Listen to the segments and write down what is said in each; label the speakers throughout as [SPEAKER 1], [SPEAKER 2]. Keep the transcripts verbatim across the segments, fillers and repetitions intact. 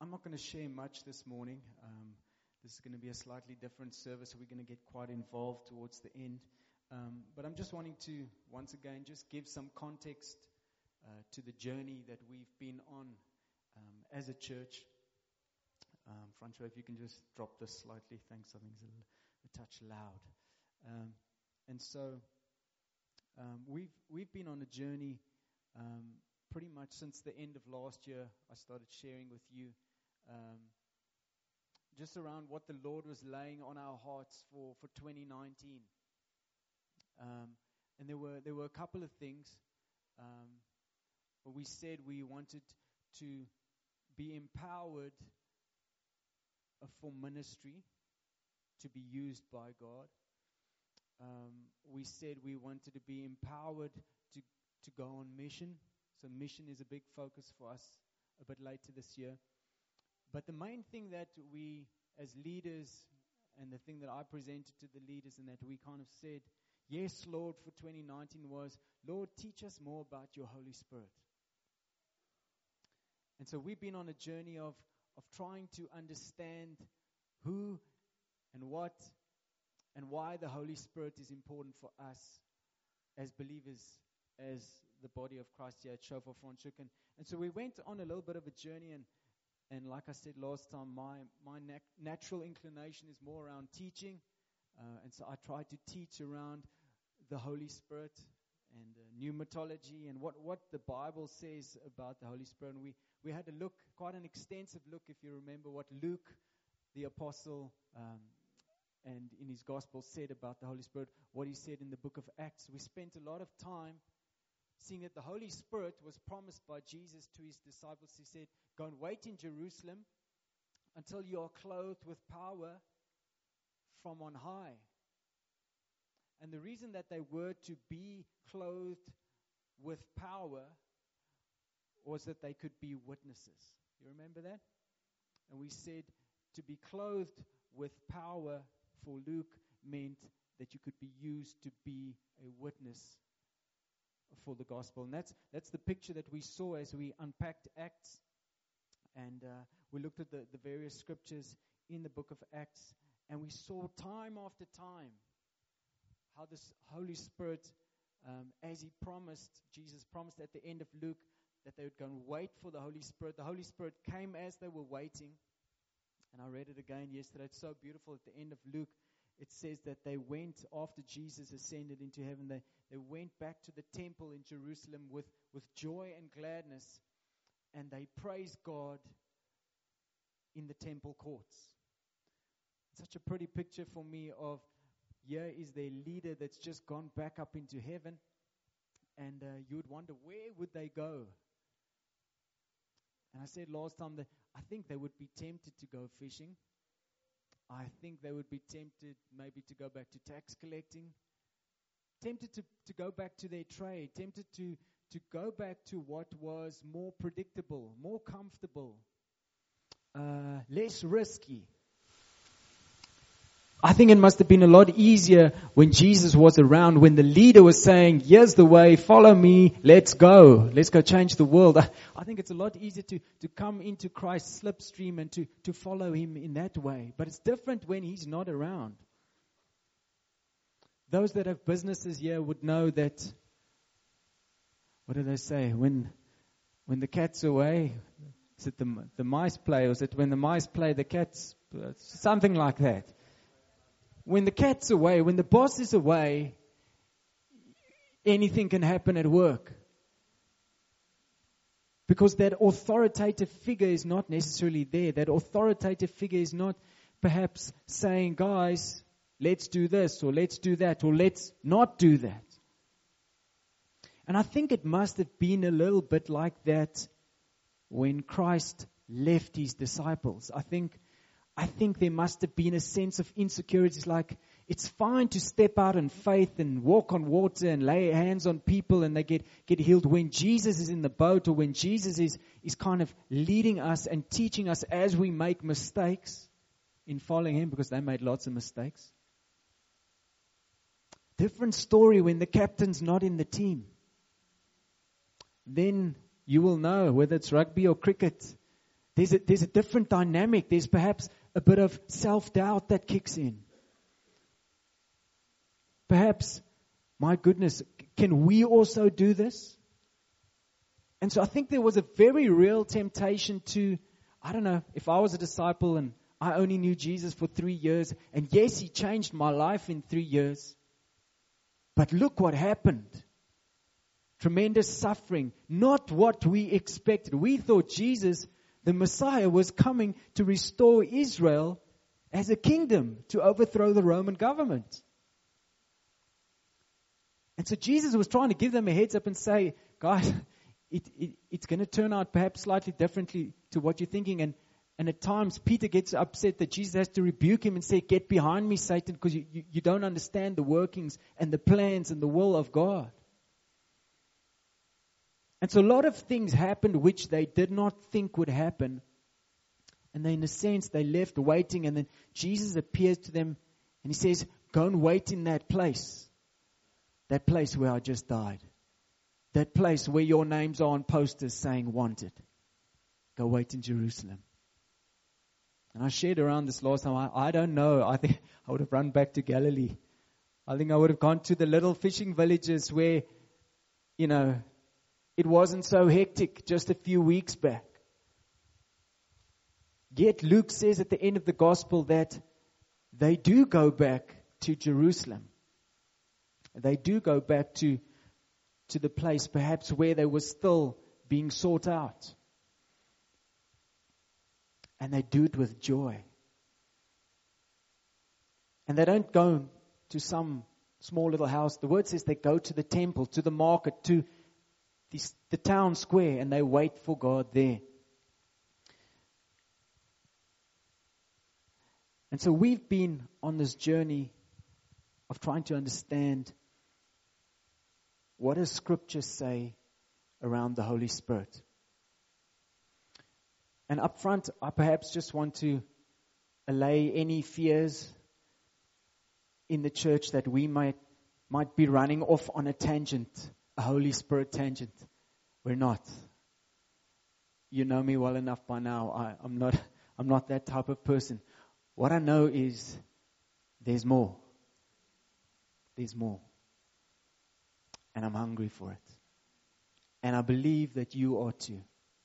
[SPEAKER 1] I'm not going to share much this morning. Um, this is going to be a slightly different service, so we're going to get quite involved towards the end. Um, but I'm just wanting to, once again, just give some context uh, to the journey that we've been on um, as a church. Um, Francois, if you can just drop this slightly, thanks. I think it's a, little, a touch loud. Um, and so um, we've we've been on a journey um, pretty much since the end of last year. I started sharing with you um, just around what the Lord was laying on our hearts for, for twenty nineteen. Um, and there were there were a couple of things. Um, but we said we wanted to be empowered uh, for ministry, to be used by God. Um, we said we wanted to be empowered to to go on mission. So mission is a big focus for us a bit later this year. But the main thing that we as leaders, and the thing that I presented to the leaders and that we kind of said, yes, Lord, for twenty nineteen was, Lord, teach us more about your Holy Spirit. And so we've been on a journey of, of trying to understand who and what and why the Holy Spirit is important for us as believers, as the body of Christ here at Shofar Franschhoek. And, and so we went on a little bit of a journey, and and like I said last time, my, my nat- natural inclination is more around teaching. Uh, and so I tried to teach around the Holy Spirit and uh, pneumatology and what, what the Bible says about the Holy Spirit. And we, we had a look, quite an extensive look, if you remember, what Luke, the apostle, um, and in his gospel said about the Holy Spirit, what he said in the book of Acts. We spent a lot of time seeing that the Holy Spirit was promised by Jesus to his disciples. He said, go and wait in Jerusalem until you are clothed with power from on high. And the reason that they were to be clothed with power was that they could be witnesses. You remember that? And we said to be clothed with power for Luke meant that you could be used to be a witness for the gospel. And that's that's the picture that we saw as we unpacked Acts. And uh, we looked at the, the various scriptures in the book of Acts. And we saw time after time how this Holy Spirit, um, as he promised, Jesus promised at the end of Luke, that they would go and wait for the Holy Spirit. The Holy Spirit came as they were waiting. And I read it again yesterday. It's so beautiful. At the end of Luke, it says that they went, after Jesus ascended into heaven, they, they went back to the temple in Jerusalem with, with joy and gladness. And they praised God in the temple courts. Such a pretty picture for me of, here is their leader that's just gone back up into heaven. And uh, you would wonder, where would they go? And I said last time that I think they would be tempted to go fishing. I think they would be tempted maybe to go back to tax collecting. Tempted to, to go back to their trade. Tempted to, to go back to what was more predictable, more comfortable, uh, less risky. I think it must have been a lot easier when Jesus was around, when the leader was saying, here's the way, follow me, let's go. Let's go change the world. I, I think it's a lot easier to, to come into Christ's slipstream and to, to follow him in that way. But it's different when he's not around. Those that have businesses here would know that, what do they say? When when the cat's away, is it the, the mice play, or is it when the mice play, the cats, something like that. When the cat's away, when the boss is away, anything can happen at work. Because that authoritative figure is not necessarily there. That authoritative figure is not perhaps saying, guys, let's do this, or let's do that, or let's not do that. And I think it must have been a little bit like that when Christ left his disciples. I think I think there must have been a sense of insecurity. It's like, it's fine to step out in faith and walk on water and lay hands on people and they get, get healed. When Jesus is in the boat, or when Jesus is, is kind of leading us and teaching us as we make mistakes in following him, because they made lots of mistakes. Different story when the captain's not in the team. Then you will know, whether it's rugby or cricket, there's a, there's a different dynamic. There's perhaps a bit of self-doubt that kicks in. Perhaps, my goodness, can we also do this? And so I think there was a very real temptation to, I don't know, if I was a disciple and I only knew Jesus for three years, and yes, He changed my life in three years, but look what happened. Tremendous suffering, not what we expected. We thought Jesus, the Messiah, was coming to restore Israel as a kingdom, to overthrow the Roman government. And so Jesus was trying to give them a heads up and say, guys, it, it, it's going to turn out perhaps slightly differently to what you're thinking. And, and at times, Peter gets upset that Jesus has to rebuke him and say, get behind me, Satan, because you, you, you don't understand the workings and the plans and the will of God. And so a lot of things happened which they did not think would happen. And then in a sense, they left waiting. And then Jesus appears to them and He says, go and wait in that place. That place where I just died. That place where your names are on posters saying wanted. Go wait in Jerusalem. And I shared around this last time. I, I don't know. I think I would have run back to Galilee. I think I would have gone to the little fishing villages where, you know, it wasn't so hectic just a few weeks back. Yet Luke says at the end of the gospel that they do go back to Jerusalem. They do go back to, to the place perhaps where they were still being sought out. And they do it with joy. And they don't go to some small little house. The word says they go to the temple, to the market, to the, the town square, and they wait for God there. And so we've been on this journey of trying to understand, what does Scripture say around the Holy Spirit? And up front, I perhaps just want to allay any fears in the church that we might might be running off on a tangent, a Holy Spirit tangent. We're not. You know me well enough by now. I, I'm not. I'm not that type of person. What I know is there's more. There's more. And I'm hungry for it. And I believe that you are too.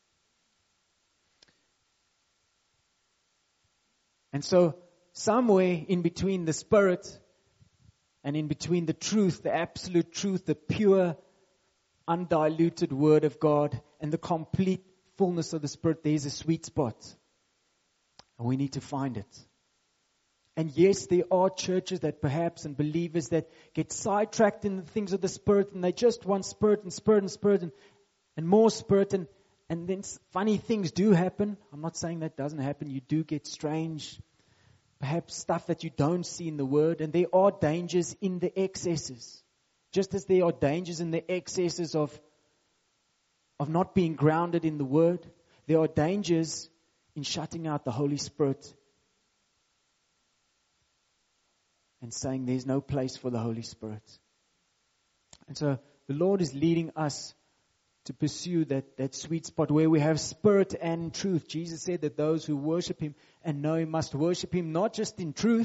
[SPEAKER 1] And so, somewhere in between the Spirit and in between the truth, the absolute truth, the pure, undiluted Word of God, and the complete fullness of the Spirit, there's a sweet spot. And we need to find it. And yes, there are churches that perhaps and believers that get sidetracked in the things of the Spirit, and they just want Spirit and Spirit and Spirit and, and more Spirit, and, and then funny things do happen. I'm not saying that doesn't happen. You do get strange, perhaps stuff that you don't see in the Word, and there are dangers in the excesses. Just as there are dangers in the excesses of, of not being grounded in the Word, there are dangers in shutting out the Holy Spirit and saying there's no place for the Holy Spirit. And so the Lord is leading us to pursue that, that sweet spot where we have Spirit and truth. Jesus said that those who worship Him and know Him must worship Him not just in truth,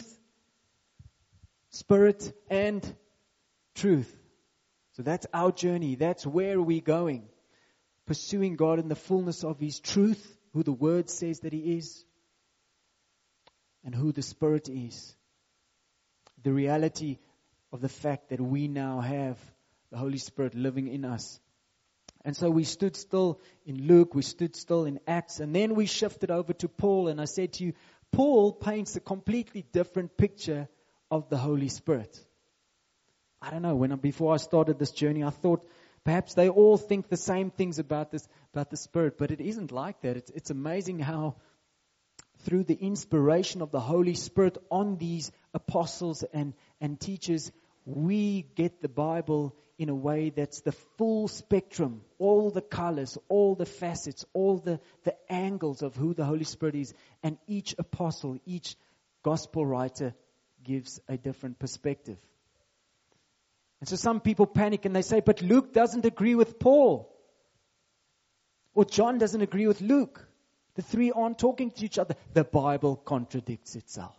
[SPEAKER 1] Spirit and truth. So that's our journey. That's where we're going. Pursuing God in the fullness of His truth, who the Word says that He is, and who the Spirit is. The reality of the fact that we now have the Holy Spirit living in us. And so we stood still in Luke, we stood still in Acts, and then we shifted over to Paul. And I said to you, Paul paints a completely different picture of the Holy Spirit. I don't know, when I, before I started this journey, I thought perhaps they all think the same things about this, about the Spirit, but it isn't like that. It's, it's amazing how through the inspiration of the Holy Spirit on these apostles and, and teachers, we get the Bible in a way that's the full spectrum, all the colors, all the facets, all the, the angles of who the Holy Spirit is. And each apostle, each gospel writer gives a different perspective. And so some people panic and they say, but Luke doesn't agree with Paul. Or John doesn't agree with Luke. The three aren't talking to each other. The Bible contradicts itself.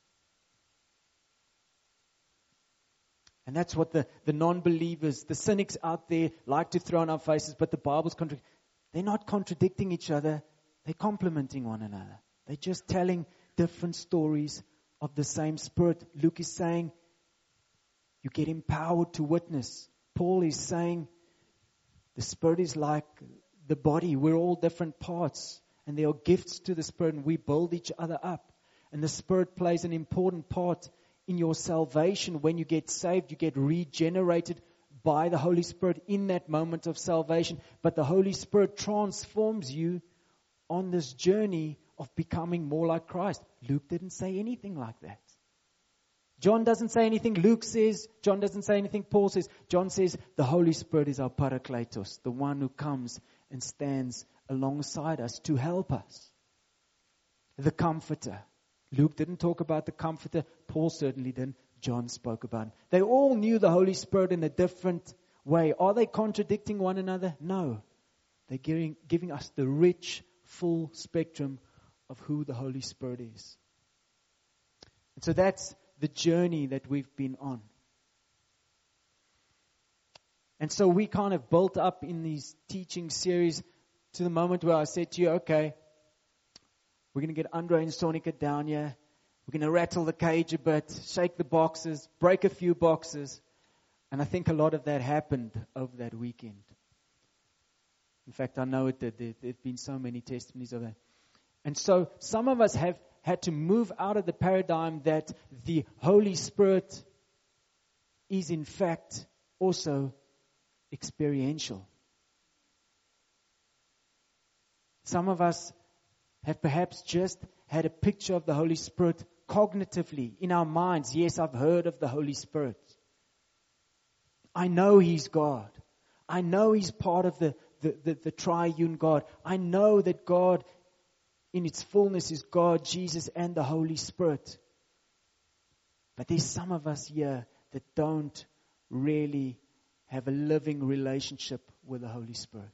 [SPEAKER 1] And that's what the, the non-believers, the cynics out there like to throw in our faces, but the Bible's contradicting. They're not contradicting each other. They're complementing one another. They're just telling different stories of the same Spirit. Luke is saying, you get empowered to witness. Paul is saying, the Spirit is like the body. We're all different parts. And there are gifts to the Spirit, and we build each other up. And the Spirit plays an important part in your salvation. When you get saved, you get regenerated by the Holy Spirit in that moment of salvation. But the Holy Spirit transforms you on this journey of becoming more like Christ. Luke didn't say anything like that. John doesn't say anything. Luke says, John doesn't say anything. Paul says, John says, the Holy Spirit is our Parakletos, the one who comes and stands alongside us to help us. The Comforter. Luke didn't talk about the Comforter. Paul certainly didn't. John spoke about him. They all knew the Holy Spirit in a different way. Are they contradicting one another? No. They're giving, giving us the rich, full spectrum of who the Holy Spirit is. And so that's the journey that we've been on. And so we kind of built up in these teaching series to the moment where I said to you, okay, we're going to get Andre and Sonika down here. We're going to rattle the cage a bit, shake the boxes, break a few boxes. And I think a lot of that happened over that weekend. In fact, I know it did. There have been so many testimonies of that. And so some of us have had to move out of the paradigm that the Holy Spirit is in fact also experiential. Some of us have perhaps just had a picture of the Holy Spirit cognitively in our minds. Yes, I've heard of the Holy Spirit. I know He's God. I know He's part of the, the, the, the triune God. I know that God in its fullness is God, Jesus, and the Holy Spirit. But there's some of us here that don't really have a living relationship with the Holy Spirit.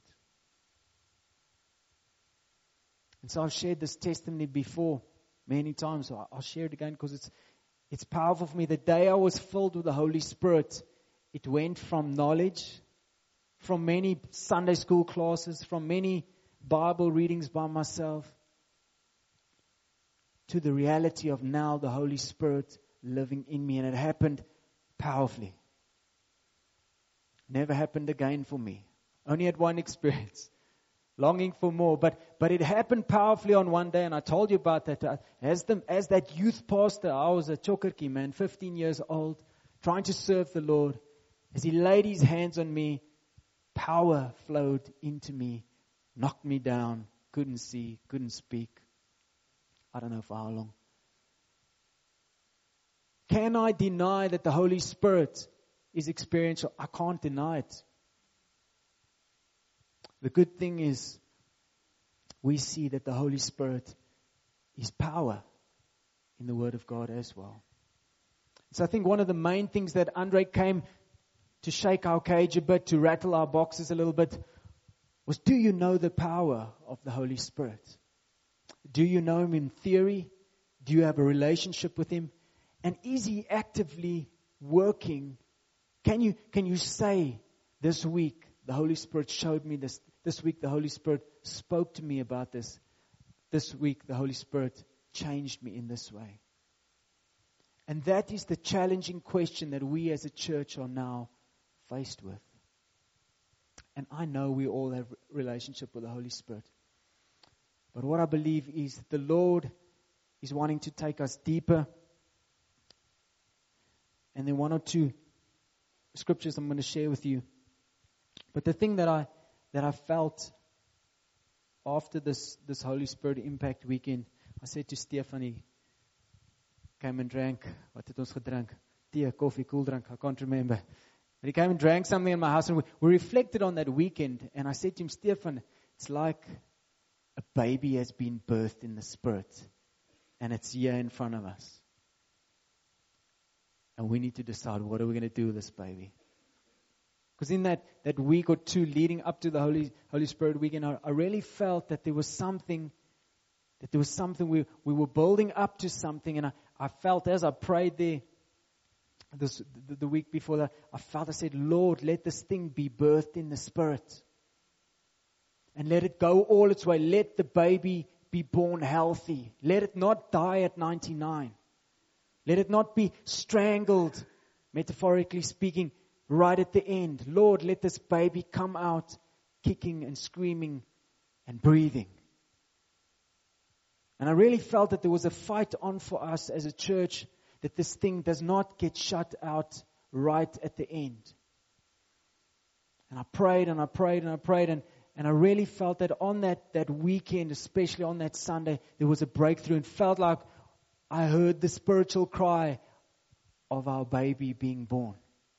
[SPEAKER 1] And so I've shared this testimony before many times. So I'll share it again because it's it's powerful for me. The day I was filled with the Holy Spirit, it went from knowledge, from many Sunday school classes, from many Bible readings by myself, to the reality of now the Holy Spirit living in me. And it happened powerfully. Never happened again for me. Only had one experience. Longing for more, but but it happened powerfully on one day, and I told you about that. As the, as that youth pastor, I was a chokerkie man, fifteen years old, trying to serve the Lord. As He laid His hands on me, power flowed into me, knocked me down, couldn't see, couldn't speak. I don't know for how long. Can I deny that the Holy Spirit is experiential? I can't deny it. The good thing is, we see that the Holy Spirit is power in the Word of God as well. So I think one of the main things that Andre came to shake our cage a bit, to rattle our boxes a little bit, was, do you know the power of the Holy Spirit? Do you know Him in theory? Do you have a relationship with Him? And is He actively working? Can you, can you say, this week, the Holy Spirit showed me this. This week, the Holy Spirit spoke to me about this. This week, the Holy Spirit changed me in this way. And that is the challenging question that we as a church are now faced with. And I know we all have a relationship with the Holy Spirit. But what I believe is that the Lord is wanting to take us deeper. And then one or two scriptures I'm going to share with you. But the thing that I that I felt after this, this Holy Spirit Impact weekend, I said to Stephanie, came and drank, wat het ons gedrink? Tea, coffee, cool drink, I can't remember. But he came and drank something in my house, and we, we reflected on that weekend, and I said to him, Stefan, it's like a baby has been birthed in the Spirit, and it's here in front of us. And we need to decide, what are we going to do with this baby? Because in that, that week or two leading up to the Holy Holy Spirit weekend, I, I really felt that there was something That there was something, we, we were building up to something. And I, I felt as I prayed there this, the, the week before that, I felt, I said, Lord, let this thing be birthed in the Spirit. And let it go all its way. Let the baby be born healthy. Let it not die at ninety-nine. Let it not be strangled, metaphorically speaking, right at the end. Lord, let this baby come out kicking and screaming and breathing. And I really felt that there was a fight on for us as a church, that this thing does not get shut out right at the end. And I prayed and I prayed and I prayed and, and I really felt that on that, that weekend, especially on that Sunday, there was a breakthrough, and felt like I heard the spiritual cry of our baby being born.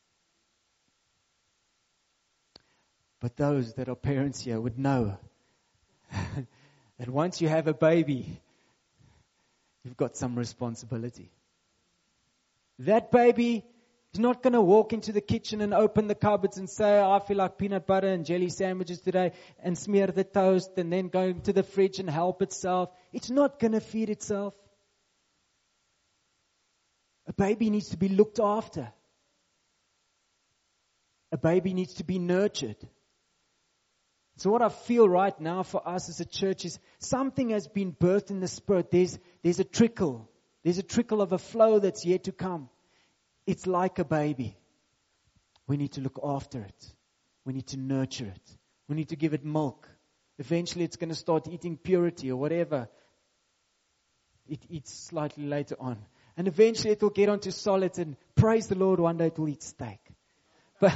[SPEAKER 1] But those that are parents here would know that once you have a baby, you've got some responsibility. That baby is not going to walk into the kitchen and open the cupboards and say, I feel like peanut butter and jelly sandwiches today, and smear the toast and then go into the fridge and help itself. It's not going to feed itself. A baby needs to be looked after. A baby needs to be nurtured. So what I feel right now for us as a church is something has been birthed in the Spirit. There's, there's a trickle. There's a trickle of a flow that's yet to come. It's like a baby. We need to look after it. We need to nurture it. We need to give it milk. Eventually it's going to start eating purity or whatever it eats slightly later on. And eventually it will get onto solids, and praise the Lord, one day it will eat steak. But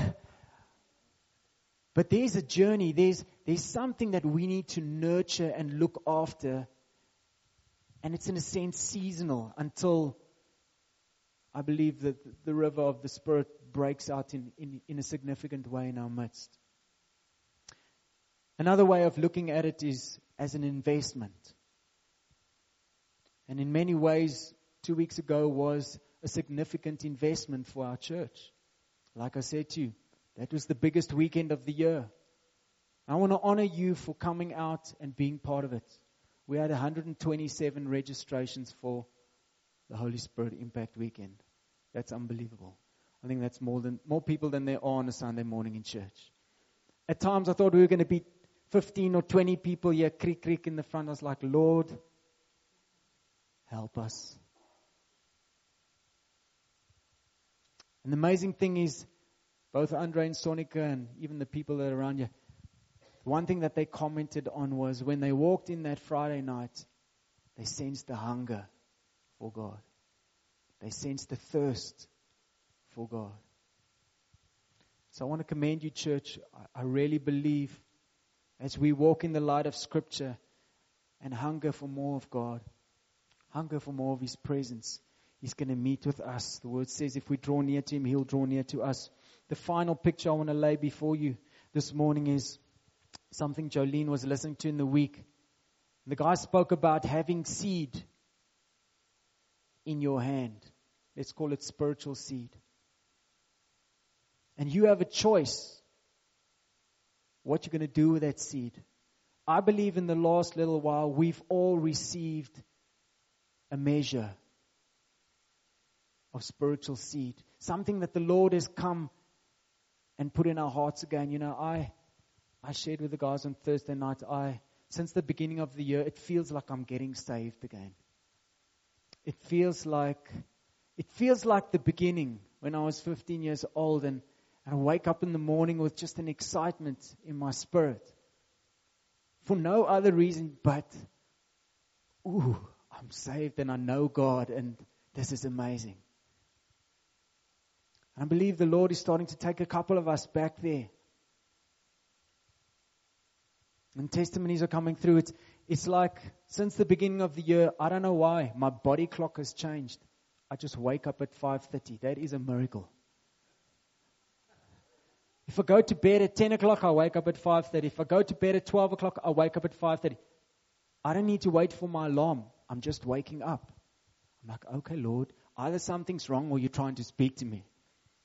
[SPEAKER 1] But there's a journey, there's there's something that we need to nurture and look after. And it's in a sense seasonal until I believe that the river of the Spirit breaks out in, in, in a significant way in our midst. Another way of looking at it is as an investment. And in many ways, two weeks ago was a significant investment for our church. Like I said to you, that was the biggest weekend of the year. I want to honor you for coming out and being part of it. We had one hundred twenty-seven registrations for the Holy Spirit Impact Weekend. That's unbelievable. I think that's more than more people than there are on a Sunday morning in church. At times I thought we were going to be fifteen or twenty people here, creak, creak in the front. I was like, Lord, help us. And the amazing thing is, both Andre and Sonica and even the people that are around you, one thing that they commented on was when they walked in that Friday night, they sensed the hunger for God. They sensed the thirst for God. So I want to commend you, church. I really believe as we walk in the light of Scripture and hunger for more of God, hunger for more of His presence, He's going to meet with us. The Word says if we draw near to Him, He'll draw near to us. The final picture I want to lay before you this morning is something Jolene was listening to in the week. The guy spoke about having seed in your hand. Let's call it spiritual seed. And you have a choice what you're going to do with that seed. I believe in the last little while we've all received a measure of spiritual seed. Something that the Lord has come and put in our hearts again. You know, I I shared with the guys on Thursday night, I since the beginning of the year, it feels like I'm getting saved again. It feels like it feels like the beginning when I was fifteen years old, and, and I wake up in the morning with just an excitement in my spirit. For no other reason but, ooh, I'm saved and I know God, and this is amazing. I believe the Lord is starting to take a couple of us back there. And testimonies are coming through. It's, it's like since the beginning of the year, I don't know why, my body clock has changed. I just wake up at five thirty. That is a miracle. If I go to bed at ten o'clock, I wake up at five thirty. If I go to bed at twelve o'clock, I wake up at five thirty. I don't need to wait for my alarm. I'm just waking up. I'm like, okay, Lord, either something's wrong or you're trying to speak to me.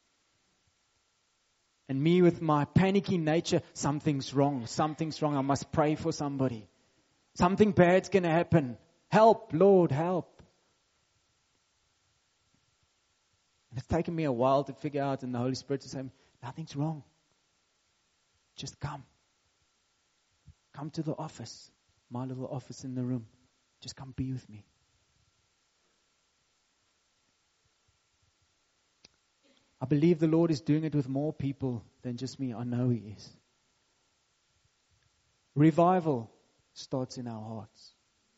[SPEAKER 1] And me with my panicky nature, something's wrong, something's wrong. I must pray for somebody. Something bad's going to happen. Help, Lord, help. And it's taken me a while to figure out, and the Holy Spirit to say, nothing's wrong. Just come. Come to the office, my little office in the room. Just come be with me. I believe the Lord is doing it with more people than just me. I know He is. Revival starts in our hearts.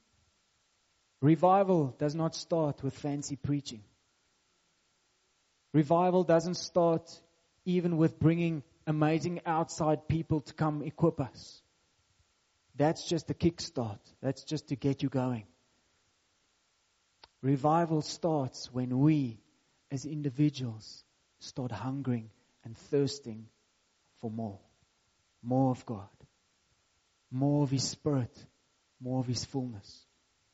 [SPEAKER 1] Revival does not start with fancy preaching. Revival doesn't start even with bringing amazing outside people to come equip us. That's just a kickstart. That's just to get you going. Revival starts when we, as individuals, start hungering and thirsting for more. More of God. More of His Spirit. More of His fullness.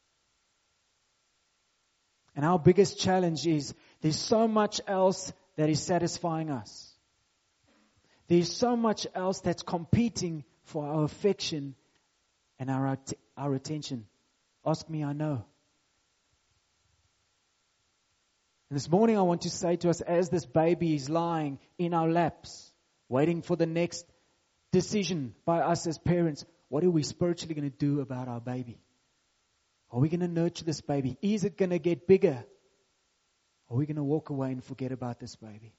[SPEAKER 1] And our biggest challenge is there's so much else that is satisfying us. There's so much else that's competing for our affection and our, att- our attention. Ask me, I know. And this morning I want to say to us, as this baby is lying in our laps, waiting for the next decision by us as parents, what are we spiritually going to do about our baby? Are we going to nurture this baby? Is it going to get bigger? Are we going to walk away and forget about this baby?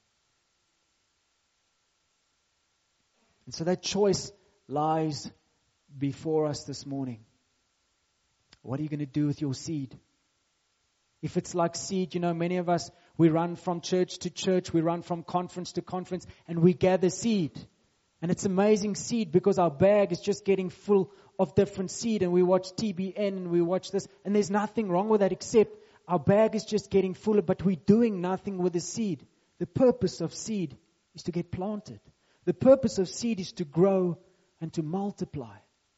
[SPEAKER 1] And so that choice lies before us this morning. What are you going to do with your seed? If it's like seed, you know, many of us, we run from church to church, we run from conference to conference, and we gather seed. And it's amazing seed because our bag is just getting full of different seed, and we watch T B N and we watch this, and there's nothing wrong with that except our bag is just getting fuller, but we're doing nothing with the seed. The purpose of seed is to get planted. The purpose of seed is to grow and to multiply.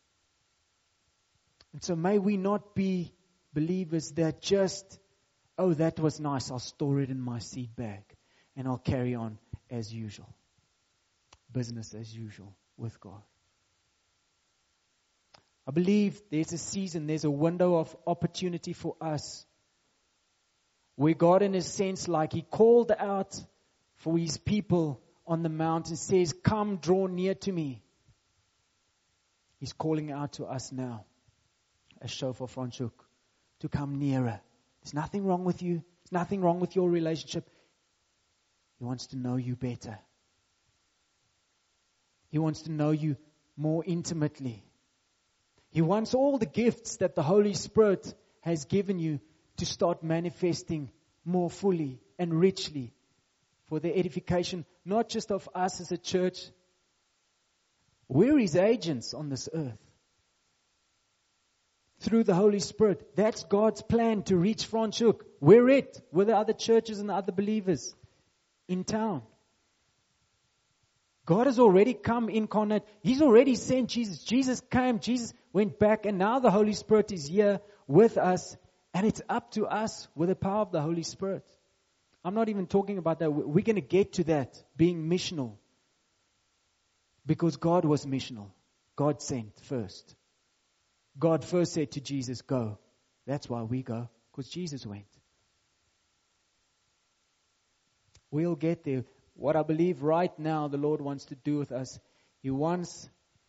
[SPEAKER 1] And so may we not be believers that just, oh, that was nice, I'll store it in my seed bag and I'll carry on as usual. Business as usual with God. I believe there's a season, there's a window of opportunity for us where God, in a sense, like He called out for His people on the mountain, says, come draw near to me. He's calling out to us now, as Shofar Franschhoek, to come nearer. There's nothing wrong with you. There's nothing wrong with your relationship. He wants to know you better. He wants to know you more intimately. He wants all the gifts that the Holy Spirit has given you to start manifesting more fully and richly for the edification, not just of us as a church. We're His agents on this earth. Through the Holy Spirit. That's God's plan to reach Franschhoek. We're it. We're the other churches and the other believers in town. God has already come incarnate. He's already sent Jesus. Jesus came. Jesus went back. And now the Holy Spirit is here with us. And it's up to us with the power of the Holy Spirit. I'm not even talking about that. We're going to get to that, being missional. Because God was missional. God sent first. God first said to Jesus, go. That's why we go. Because Jesus went. We'll get there. What I believe right now the Lord wants to do with us, He wants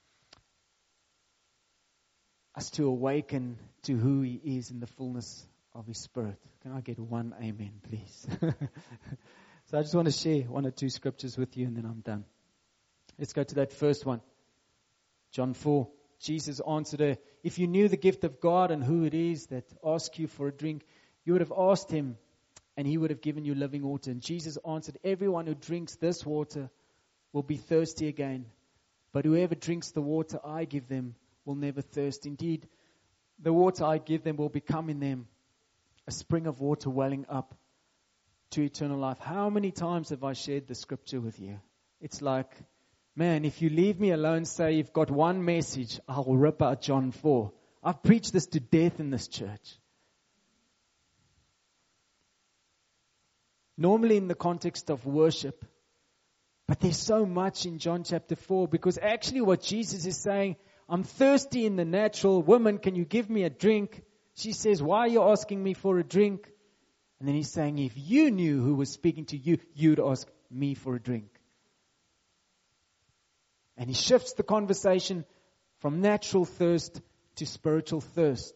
[SPEAKER 1] us to awaken to who He is in the fullness of His Spirit. Can I get one amen, please? So I just want to share one or two scriptures with you and then I'm done. Let's go to that first one. John four. Jesus answered her, if you knew the gift of God and who it is that asks you for a drink, you would have asked Him and He would have given you living water. And Jesus answered, everyone who drinks this water will be thirsty again. But whoever drinks the water I give them will never thirst. Indeed, the water I give them will become in them a spring of water welling up to eternal life. How many times have I shared the scripture with you? It's like, man, if you leave me alone, say you've got one message, I'll rip out John four. I've preached this to death in this church. Normally in the context of worship. But there's so much in John chapter four, because actually what Jesus is saying, I'm thirsty in the natural. Woman, can you give me a drink? she says, why are you asking me for a drink? And then he's saying, if you knew who was speaking to you, you'd ask me for a drink. And he shifts the conversation from natural thirst to spiritual thirst.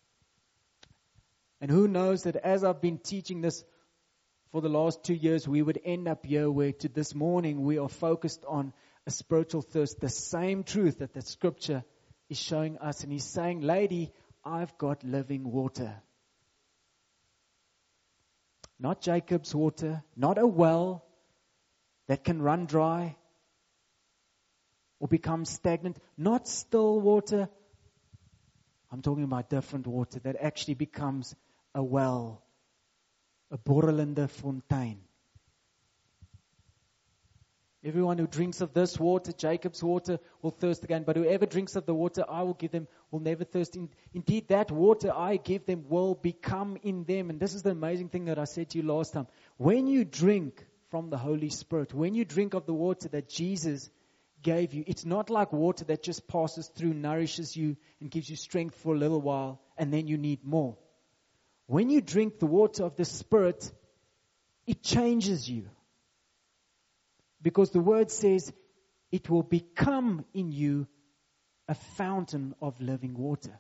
[SPEAKER 1] And who knows that as I've been teaching this for the last two years, we would end up here where to this morning we are focused on a spiritual thirst, the same truth that the scripture is showing us. And he's saying, lady, I've got living water. Not Jacob's water, not a well that can run dry or become stagnant, not still water. I'm talking about different water that actually becomes a well, a borrelende fontein. Everyone who drinks of this water, Jacob's water, will thirst again. But whoever drinks of the water I will give them will never thirst. Indeed, that water I give them will become in them. And this is the amazing thing that I said to you last time. When you drink from the Holy Spirit, when you drink of the water that Jesus gave you, it's not like water that just passes through, nourishes you, and gives you strength for a little while, and then you need more. When you drink the water of the Spirit, it changes you. Because the word says it will become in you a fountain of living water.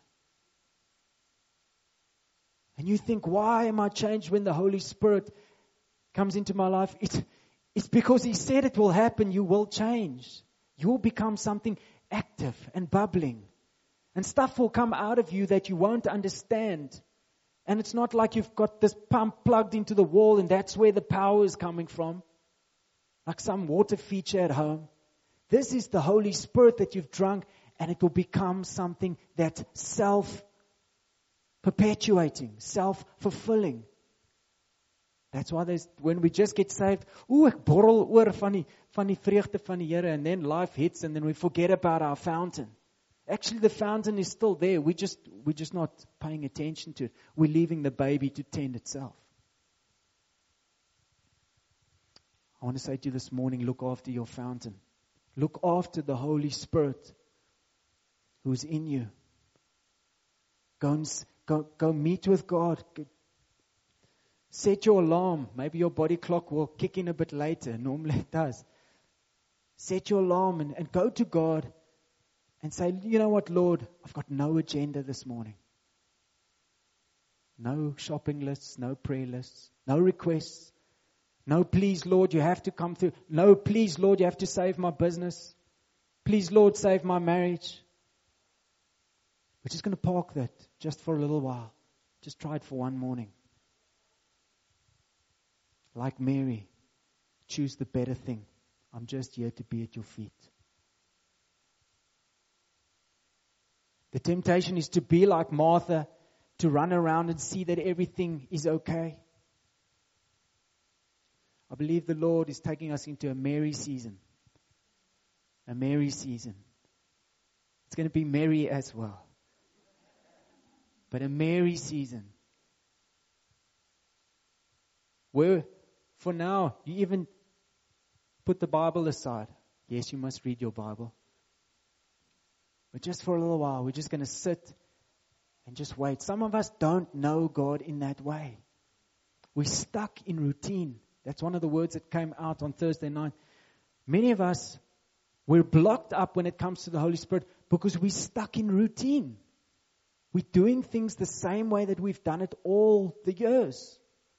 [SPEAKER 1] And you think, why am I changed when the Holy Spirit comes into my life? It's, it's because He said it will happen. You will change. You will become something active and bubbling. And stuff will come out of you that you won't understand. And it's not like you've got this pump plugged into the wall and that's where the power is coming from. Like some water feature at home. This is the Holy Spirit that you've drunk, and it will become something that's self-perpetuating, self-fulfilling. That's why there's, when we just get saved, ooh, ek borrel oor van die, van die vreugde van die Here, and then life hits, and then we forget about our fountain. Actually, the fountain is still there. We just, we're just not paying attention to it. We're leaving the baby to tend itself. I want to say to you this morning, look after your fountain. Look after the Holy Spirit who's in you. Go and go, go meet with God. Set your alarm. Maybe your body clock will kick in a bit later. Normally it does. Set your alarm and, and go to God and say, you know what, Lord, I've got no agenda this morning. No shopping lists, no prayer lists, no requests. No, please, Lord, you have to come through. No, please, Lord, you have to save my business. Please, Lord, save my marriage. We're just going to park that just for a little while. Just try it for one morning. Like Mary, choose the better thing. I'm just here to be at your feet. The temptation is to be like Martha, to run around and see that everything is okay. I believe the Lord is taking us into a Mary season. A Mary season. It's going to be merry as well. But a Mary season. Where, for now, you even put the Bible aside. Yes, you must read your Bible. But just for a little while, we're just going to sit and just wait. Some of us don't know God in that way. We're stuck in routine. That's one of the words that came out on Thursday night. Many of us, we're blocked up when it comes to the Holy Spirit because we're stuck in routine. We're doing things the same way that we've done it all the years.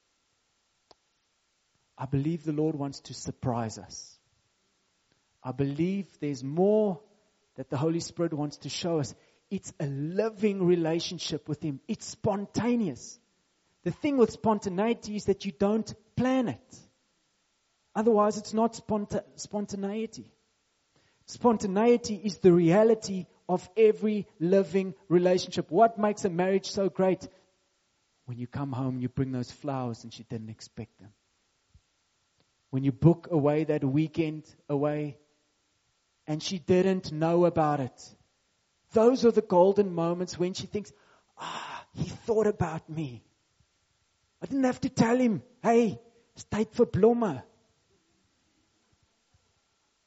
[SPEAKER 1] I believe the Lord wants to surprise us. I believe there's more that the Holy Spirit wants to show us. It's a living relationship with Him. It's spontaneous. The thing with spontaneity is that you don't plan it. Otherwise, it's not sponta- spontaneity. Spontaneity is the reality of every living relationship. What makes a marriage so great? When you come home, you bring those flowers and she didn't expect them. When you book away that weekend away and she didn't know about it. Those are the golden moments when she thinks, ah, he thought about me. I didn't have to tell him, hey, it's tyd vir blomme.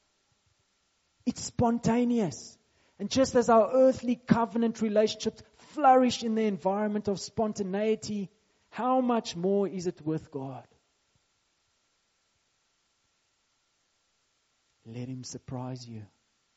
[SPEAKER 1] It's spontaneous. And just as our earthly covenant relationships flourish in the environment of spontaneity, how much more is it with God? Let Him surprise you.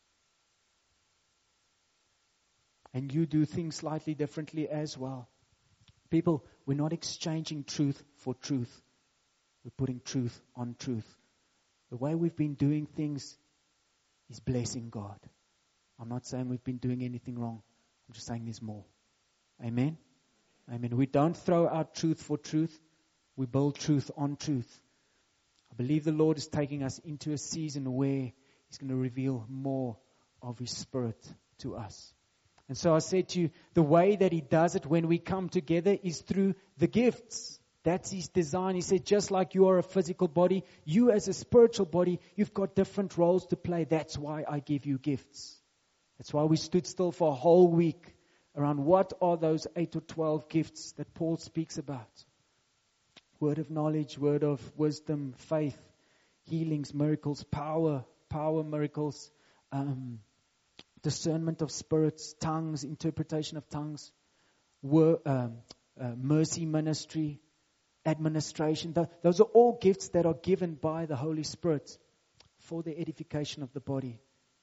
[SPEAKER 1] And you do things slightly differently as well. People, we're not exchanging truth for truth. We're putting truth on truth. The way we've been doing things is blessing God. I'm not saying we've been doing anything wrong. I'm just saying there's more. Amen? Amen. We don't throw out truth for truth. We build truth on truth. I believe the Lord is taking us into a season where He's going to reveal more of His Spirit to us. And so I said to you, the way that He does it when we come together is through the gifts. That's His design. He said, just like you are a physical body, you as a spiritual body, you've got different roles to play. That's why I give you gifts. That's why we stood still for a whole week around what are those eight or twelve gifts that Paul speaks about. Word of knowledge, word of wisdom, faith, healings, miracles, power, power miracles, um, discernment of spirits, tongues, interpretation of tongues, wor- um, uh, mercy ministry, administration. Th- those are all gifts that are given by the Holy Spirit for the edification of the body.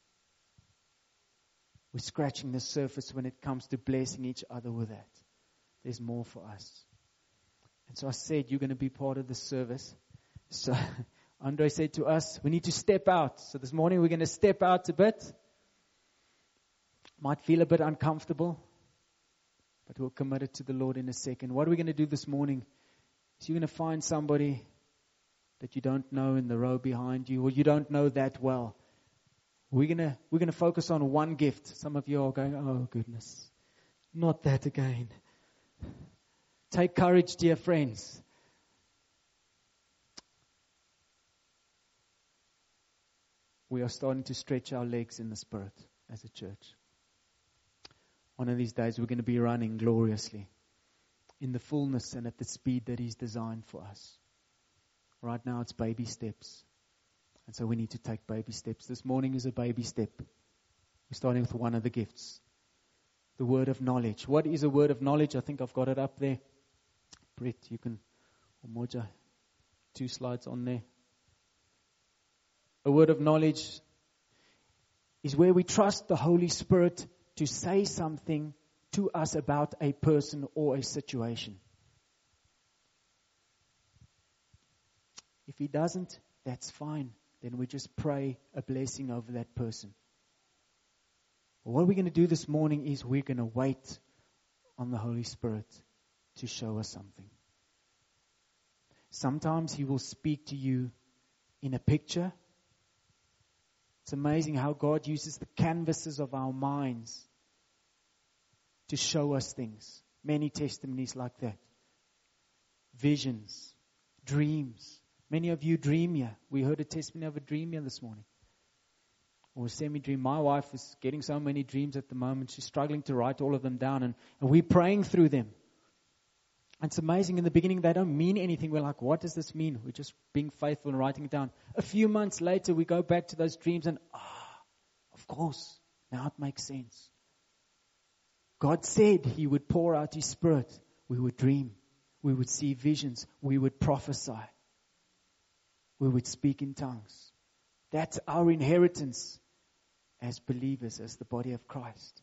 [SPEAKER 1] We're scratching the surface when it comes to blessing each other with that. There's more for us. And so I said, you're going to be part of the service. So Andre said to us, we need to step out. So this morning we're going to step out a bit. Might feel a bit uncomfortable, but we'll commit it to the Lord in a second. What are we going to do this morning? So you're going to find somebody that you don't know in the row behind you, or you don't know that well. We're going to, we're going to focus on one gift. Some of you are going, oh goodness, not that again. Take courage, dear friends. We are starting to stretch our legs in the Spirit as a church. One of these days we're going to be running gloriously in the fullness and at the speed that He's designed for us. Right now it's baby steps. And so we need to take baby steps. This morning is a baby step. We're starting with one of the gifts. The word of knowledge. What is a word of knowledge? I think I've got it up there. Brett, you can, or Moja, two slides on there. A word of knowledge is where we trust the Holy Spirit to say something to us about a person or a situation. If He doesn't, that's fine. Then we just pray a blessing over that person. But what we're going to do this morning is we're going to wait on the Holy Spirit to show us something. Sometimes He will speak to you in a picture. It's amazing how God uses the canvases of our minds to show us things. Many testimonies like that. Visions, dreams. Many of you dream here. We heard a testimony of a dream here this morning. Or a semi-dream. My wife is getting so many dreams at the moment. She's struggling to write all of them down. And, and we're praying through them. And it's amazing. In the beginning, they don't mean anything. We're like, what does this mean? We're just being faithful and writing it down. A few months later, we go back to those dreams and, ah, of course, now it makes sense. God said He would pour out His Spirit. We would dream. We would see visions. We would prophesy. We would speak in tongues. That's our inheritance as believers, as the body of Christ.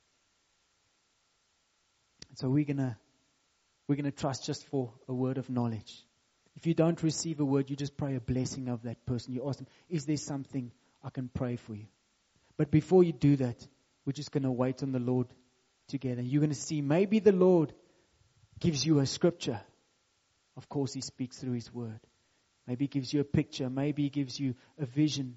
[SPEAKER 1] And so we're gonna we're gonna trust just for a word of knowledge. If you don't receive a word, you just pray a blessing of that person. You ask them, is there something I can pray for you? But before you do that, we're just gonna wait on the Lord together. You're gonna see maybe the Lord gives you a scripture. Of course, He speaks through His word. Maybe He gives you a picture. Maybe He gives you a vision.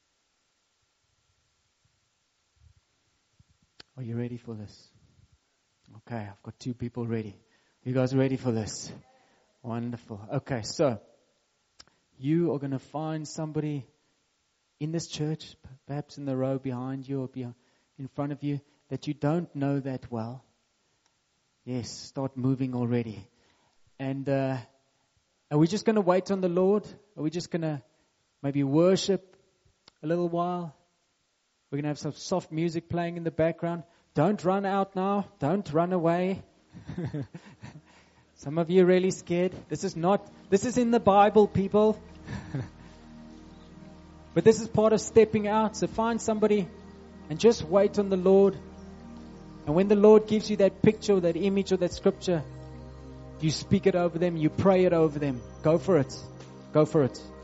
[SPEAKER 1] Are you ready for this? Okay, I've got two people ready. You guys ready for this? Wonderful. Okay, so you are going to find somebody in this church, perhaps in the row behind you or in front of you, that you don't know that well. Yes, start moving already. And uh, are we just going to wait on the Lord? Are we just going to maybe worship a little while? We're going to have some soft music playing in the background. Don't run out now. Don't run away. Some of you are really scared. This is not, this is in the Bible, people. But this is part of stepping out. So find somebody and just wait on the Lord. And when the Lord gives you that picture, or that image, or that scripture, you speak it over them, you pray it over them. Go for it. Go for it.